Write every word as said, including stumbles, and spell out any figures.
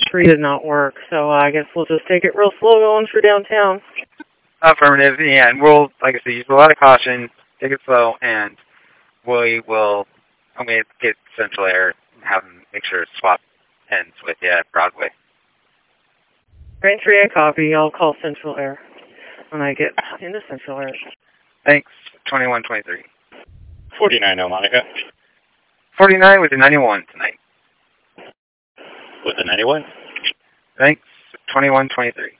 three did not work, so I guess we'll just take it real slow going through downtown. Affirmative, yeah, and we'll, like I said, use a lot of caution, take it slow, and we will, I'm going to get Central Air and have them make sure to swap ends with you at Broadway. Train three, I copy. I'll call Central Air when I get into Central Air. Thanks, twenty-one twenty-three. forty-nine, oh, Monica. forty-nine with the ninety-one tonight. With the ninety-one? Thanks, twenty-one twenty-three.